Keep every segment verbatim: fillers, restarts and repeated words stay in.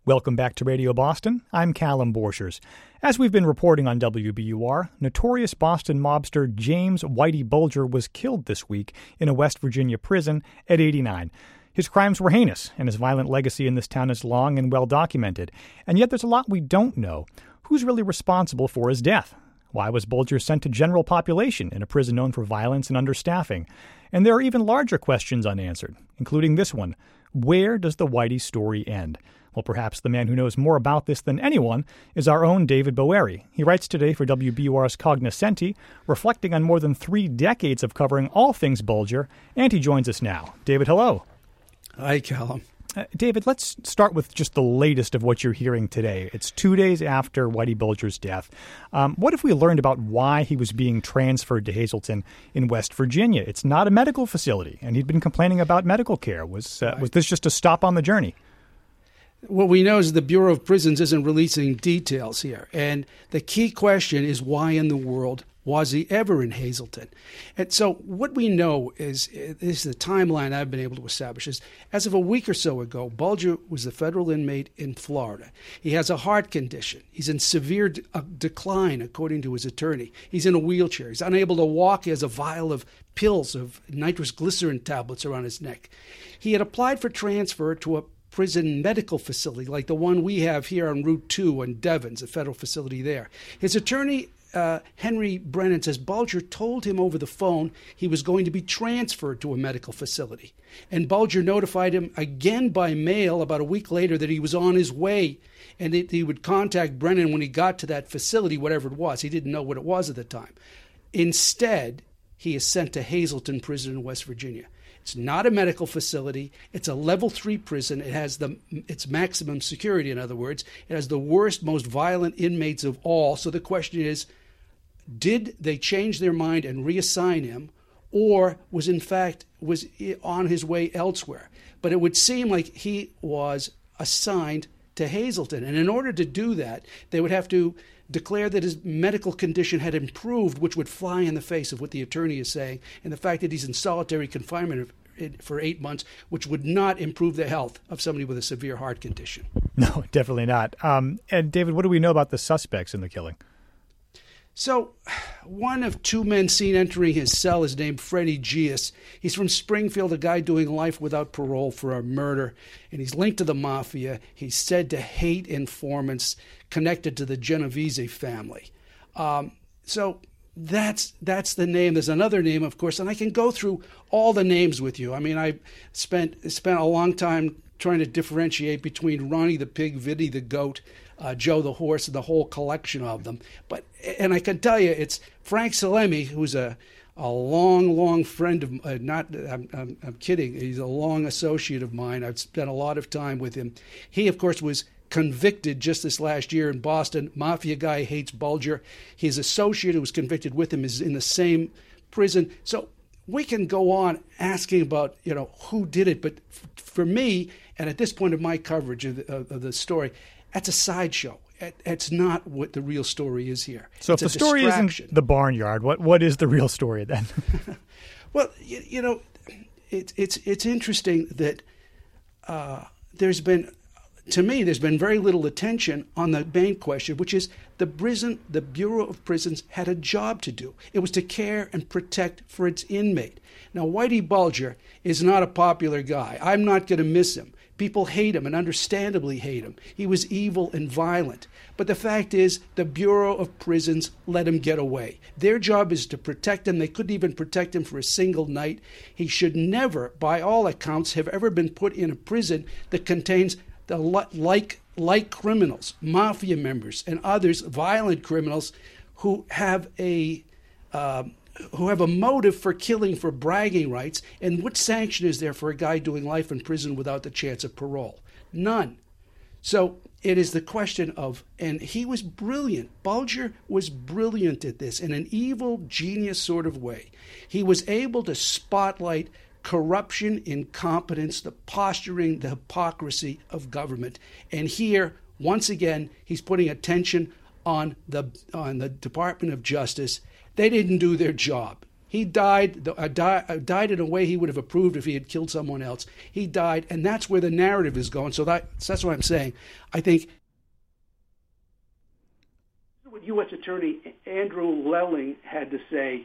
Welcome back to Radio Boston. I'm Callum Borchers. As we've been reporting on W B U R, notorious Boston mobster James Whitey Bulger was killed this week in a West Virginia prison at eighty-nine. His crimes were heinous, and his violent legacy in this town is long and well documented. And yet there's a lot we don't know. Who's really responsible for his death? Why was Bulger sent to general population in a prison known for violence and understaffing? And there are even larger questions unanswered, including this one. Where does the Whitey story end? Well, perhaps the man who knows more about this than anyone is our own David Boeri. He writes today for W B U R's Cognoscenti, reflecting on more than three decades of covering all things Bulger, and he joins us now. David, hello. Hi, Callum. Uh, David, let's start with just the latest of what you're hearing today. It's two days after Whitey Bulger's death. Um, what have we learned about why he was being transferred to Hazleton in West Virginia? It's not a medical facility, and he'd been complaining about medical care. Was uh, right. was this just a stop on the journey? What we know is the Bureau of Prisons isn't releasing details here. And the key question is, why in the world was he ever in Hazleton? And so what we know is, is the timeline I've been able to establish is, as of a week or so ago, Bulger was a federal inmate in Florida. He has a heart condition. He's in severe de- uh, decline, according to his attorney. He's in a wheelchair. He's unable to walk. He has a vial of pills, of nitrous glycerin tablets around his neck. He had applied for transfer to a prison medical facility like the one we have here on Route two in Devens, a federal facility there. His attorney, uh, Henry Brennan, says Bulger told him over the phone he was going to be transferred to a medical facility. And Bulger notified him again by mail about a week later that he was on his way and that he would contact Brennan when he got to that facility, whatever it was. He didn't know what it was at the time. Instead, he is sent to Hazleton Prison in West Virginia. It's not a medical facility. It's a level three prison. It has the its maximum security, in other words. It has the worst, most violent inmates of all. So the question is, did they change their mind and reassign him, or was in fact was on his way elsewhere? But it would seem like he was assigned to Hazleton. And in order to do that, they would have to declare that his medical condition had improved, which would fly in the face of what the attorney is saying, and the fact that he's in solitary confinement for eight months, which would not improve the health of somebody with a severe heart condition. No, definitely not. Um, and David, what do we know about the suspects in the killing? So one of two men seen entering his cell is named Freddie Gius. He's from Springfield, a guy doing life without parole for a murder, and he's linked to the mafia. He's said to hate informants connected to the Genovese family. Um, so that's that's the name. There's another name, of course, and I can go through all the names with you. I mean, I spent spent a long time trying to differentiate between Ronnie the Pig, Vinny the Goat, Uh, Joe the Horse, and the whole collection of them. But and I can tell you, it's Frank Salemi, who's a a long, long friend of uh, not. I'm, I'm, I'm kidding. He's a long associate of mine. I've spent a lot of time with him. He, of course, was convicted just this last year in Boston. Mafia guy, hates Bulger. His associate who was convicted with him is in the same prison. So we can go on asking about, you know, who did it. But f- for me, and at this point of my coverage of the, of, of the story, that's a sideshow. It's not what the real story is here. So it's if the story isn't the barnyard, what what is the real story then? Well, you, you know, it, it's it's interesting that uh, there's been, to me, there's been very little attention on the main question, which is the prison, the Bureau of Prisons had a job to do. It was to care and protect for its inmate. Now, Whitey Bulger is not a popular guy. I'm not going to miss him. People hate him and understandably hate him. He was evil and violent. But the fact is, the Bureau of Prisons let him get away. Their job is to protect him. They couldn't even protect him for a single night. He should never, by all accounts, have ever been put in a prison that contains the like like criminals, mafia members, and others, violent criminals, who have a uh, who have a motive for killing for bragging rights. And what sanction is there for a guy doing life in prison without the chance of parole? None. So it is the question of, and he was brilliant. Bulger was brilliant at this in an evil genius sort of way. He was able to spotlight corruption, incompetence, the posturing, the hypocrisy of government. And here, once again, he's putting attention on the on the Department of Justice. They didn't do their job. He died, uh, di- uh, died in a way he would have approved if he had killed someone else. He died, and that's where the narrative is going. So that, so that's what I'm saying. I think what U S Attorney Andrew Lelling had to say,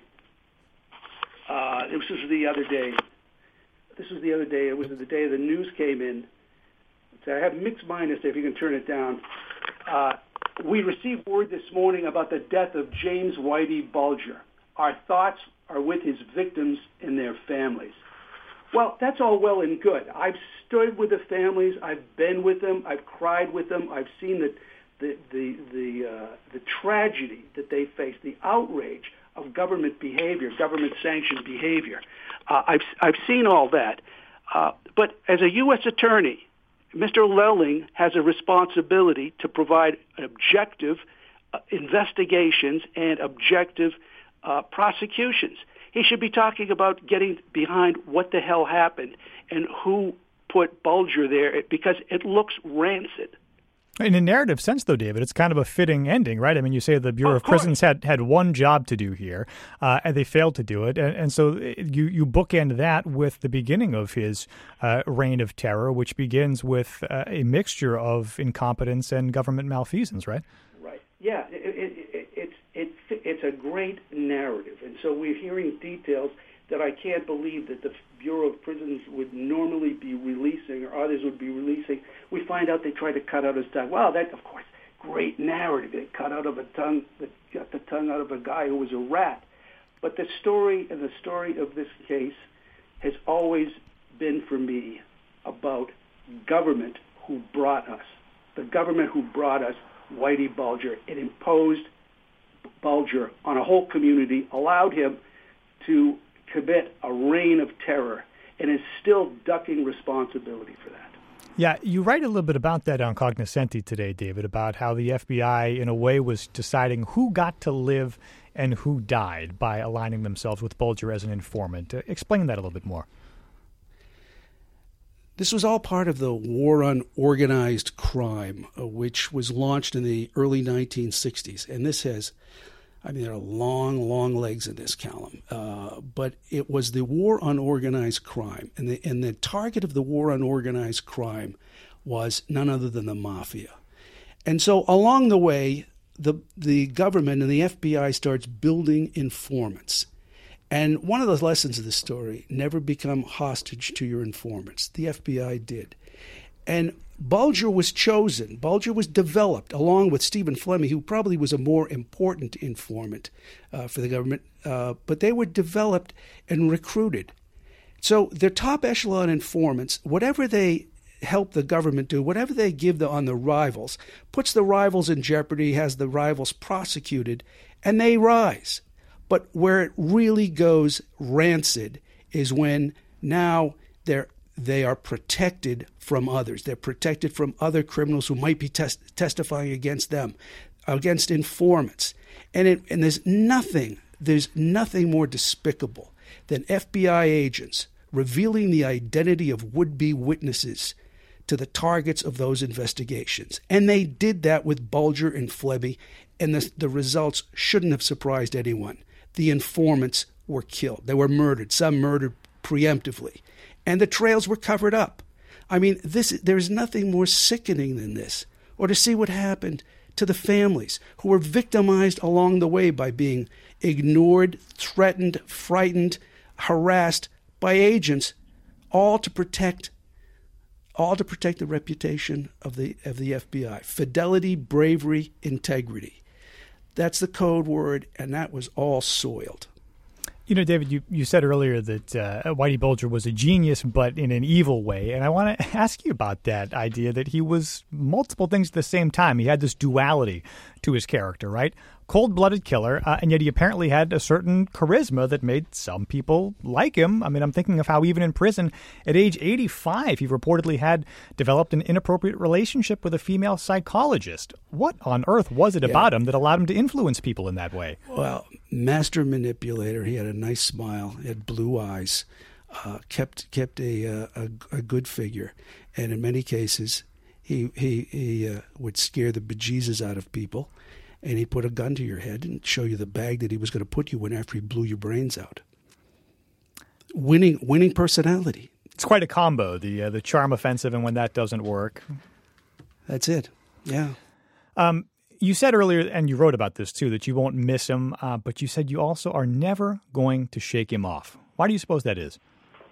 uh, this was the other day. This was the other day. It was the day the news came in. So I have mixed minus there, if you can turn it down. Uh, we received word this morning about the death of James Whitey Bulger. Our thoughts are with his victims and their families. Well, that's all well and good. I've stood with the families. I've been with them. I've cried with them. I've seen the the the the, uh, the tragedy that they face, the outrage of government behavior, government-sanctioned behavior. Uh, I've I've seen all that. Uh, but as a U S attorney, Mister Lelling has a responsibility to provide objective uh, investigations and objective uh, prosecutions. He should be talking about getting behind what the hell happened and who put Bulger there, because it looks rancid. In a narrative sense, though, David, it's kind of a fitting ending, right? I mean, you say the Bureau of, of Prisons had, had one job to do here, uh, and they failed to do it. And, and so you, you bookend that with the beginning of his uh, reign of terror, which begins with uh, a mixture of incompetence and government malfeasance, right? Right. Yeah, it, it, it, it's it, it's a great narrative. And so we're hearing details that I can't believe that the Bureau of Prisons would normally be releasing, or others would be releasing. We find out they try to cut out his tongue. Well, that, of course, great narrative. They cut out of a tongue, they got the tongue out of a guy who was a rat. But the story and the story of this case has always been, for me, about government who brought us. The government who brought us Whitey Bulger. It imposed Bulger on a whole community, allowed him to commit a reign of terror, and is still ducking responsibility for that. Yeah, you write a little bit about that on Cognoscenti today, David, about how the F B I, in a way, was deciding who got to live and who died by aligning themselves with Bulger as an informant. Uh, explain that a little bit more. This was all part of the War on Organized Crime, uh, which was launched in the early nineteen sixties. And this has, I mean, there are long, long legs in this, Callum. Uh, but it was the War on Organized Crime. And the, and the target of the War on Organized Crime was none other than the mafia. And so along the way, the the government and the F B I starts building informants. And one of the lessons of the story, never become hostage to your informants. The F B I did. And Bulger was chosen. Bulger was developed along with Stephen Flemmi, who probably was a more important informant uh, for the government. Uh, but they were developed and recruited. So their top echelon informants, whatever they help the government do, whatever they give the, on the rivals, puts the rivals in jeopardy, has the rivals prosecuted, and they rise. But where it really goes rancid is when now they're they are protected from others. They're protected from other criminals who might be tes- testifying against them, against informants. And it, and there's nothing, there's nothing more despicable than F B I agents revealing the identity of would-be witnesses to the targets of those investigations. And they did that with Bulger and Flemmi, and the, the results shouldn't have surprised anyone. The informants were killed. They were murdered, some murdered preemptively. And the trails were covered up. I mean, this there's nothing more sickening than this. Or to see what happened to the families who were victimized along the way by being ignored, threatened, frightened, harassed by agents, all to protect all to protect the reputation of the of the F B I. Fidelity, bravery, integrity. That's the code word, and that was all soiled. You know, David, you, you said earlier that uh, Whitey Bulger was a genius, but in an evil way. And I want to ask you about that idea that he was multiple things at the same time. He had this duality to his character, right? Cold-blooded killer, uh, and yet he apparently had a certain charisma that made some people like him. I mean, I'm thinking of how even in prison, at age eighty-five, he reportedly had developed an inappropriate relationship with a female psychologist. What on earth was it yeah. about him that allowed him to influence people in that way? Well, master manipulator. He had a nice smile. He had blue eyes. Uh, kept kept a, uh, a a good figure, and in many cases, he he he uh, would scare the bejesus out of people. And he'd put a gun to your head and show you the bag that he was going to put you in after he blew your brains out. winning winning personality. It's quite a combo, the uh, the charm offensive, and when that doesn't work. That's it. Yeah. Um, you said earlier, and you wrote about this too, that you won't miss him, uh, but you said you also are never going to shake him off. Why do you suppose that is?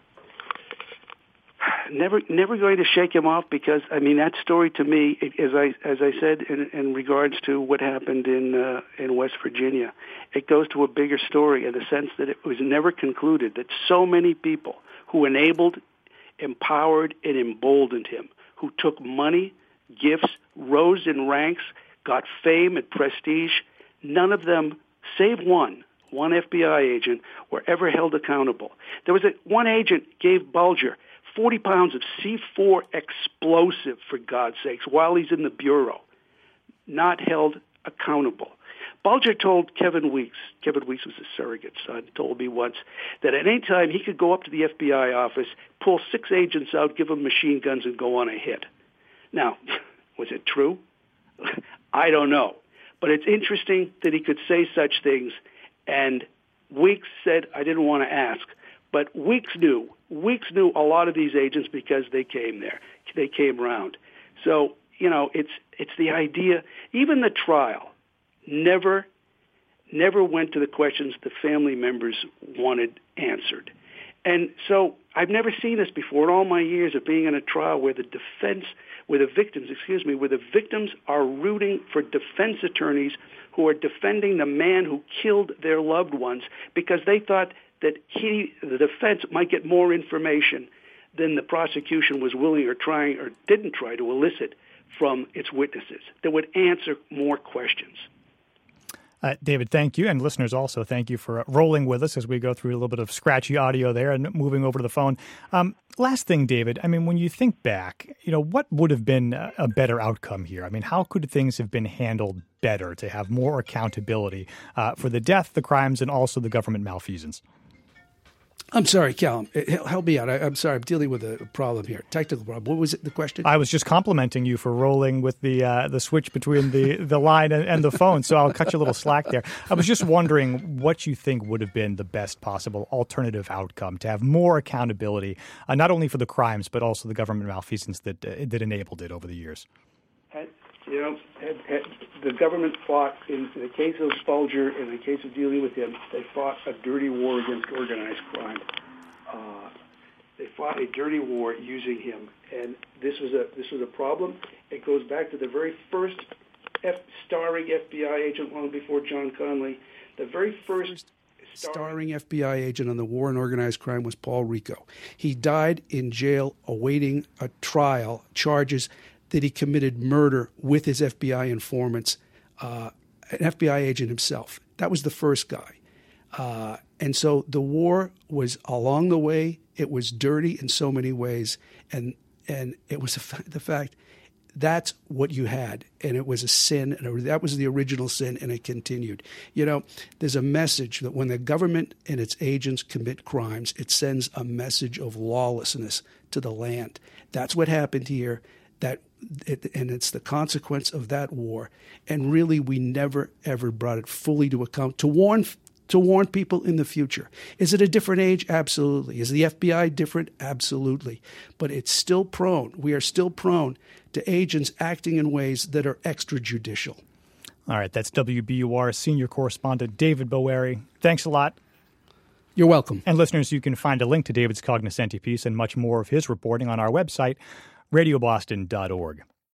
Never, never going to shake him off because I mean that story to me, as I as I said in, in regards to what happened in uh, in West Virginia, it goes to a bigger story in the sense that it was never concluded that so many people who enabled, empowered, and emboldened him, who took money, gifts, rose in ranks, got fame and prestige, none of them, save one, one F B I agent, were ever held accountable. There was a one agent gave Bulger forty pounds of C four explosive, for God's sakes, while he's in the Bureau, not held accountable. Bulger told Kevin Weeks, Kevin Weeks was a surrogate son, told me once that at any time he could go up to the F B I office, pull six agents out, give them machine guns, and go on a hit. Now, was it true? I don't know. But it's interesting that he could say such things, and Weeks said, I didn't want to ask. But Weeks knew. Weeks knew a lot of these agents because they came there. They came around. So, you know, it's it's the idea. Even the trial never never went to the questions the family members wanted answered. And so I've never seen this before in all my years of being in a trial where the defense, where the victims, excuse me, where the victims are rooting for defense attorneys who are defending the man who killed their loved ones because they thought that he, the defense, might get more information than the prosecution was willing or trying or didn't try to elicit from its witnesses that would answer more questions. Uh, David, thank you. And listeners also, thank you for uh, rolling with us as we go through a little bit of scratchy audio there and moving over to the phone. Um, last thing, David, I mean, when you think back, you know, what would have been a, a better outcome here? I mean, how could things have been handled better to have more accountability uh, for the death, the crimes, and also the government malfeasance? I'm sorry, Callum. Help me out. I, I'm sorry. I'm dealing with a problem here. Technical problem. What was it, the question? I was just complimenting you for rolling with the uh, the switch between the, the line and, and the phone, so I'll cut you a little slack there. I was just wondering what you think would have been the best possible alternative outcome to have more accountability, uh, not only for the crimes, but also the government malfeasance that, uh, that enabled it over the years. Had, you know, had, had the government fought, in, in the case of Bulger, in the case of dealing with him, they fought a dirty war against organized crime. Uh, they fought a dirty war using him, and this was a this was a problem. It goes back to the very first F, starring F B I agent long before John Connolly. The very first starring, starring F B I agent on the war and organized crime was Paul Rico. He died in jail awaiting a trial, charges that he committed murder with his F B I informants, uh, an F B I agent himself. That was the first guy. Uh, and so the war was along the way. It was dirty in so many ways. And and it was a fa- the fact that's what you had. And it was a sin. And that was the original sin, and it continued. You know, there's a message that when the government and its agents commit crimes, it sends a message of lawlessness to the land. That's what happened here. That it, and it's the consequence of that war. And really, we never, ever brought it fully to account to warn to warn people in the future. Is it a different age? Absolutely. Is the F B I different? Absolutely. But it's still prone. We are still prone to agents acting in ways that are extrajudicial. All right. That's W B U R senior correspondent David Boeri. Thanks a lot. You're welcome. And listeners, you can find a link to David's Cognoscenti piece and much more of his reporting on our website, radio boston dot org.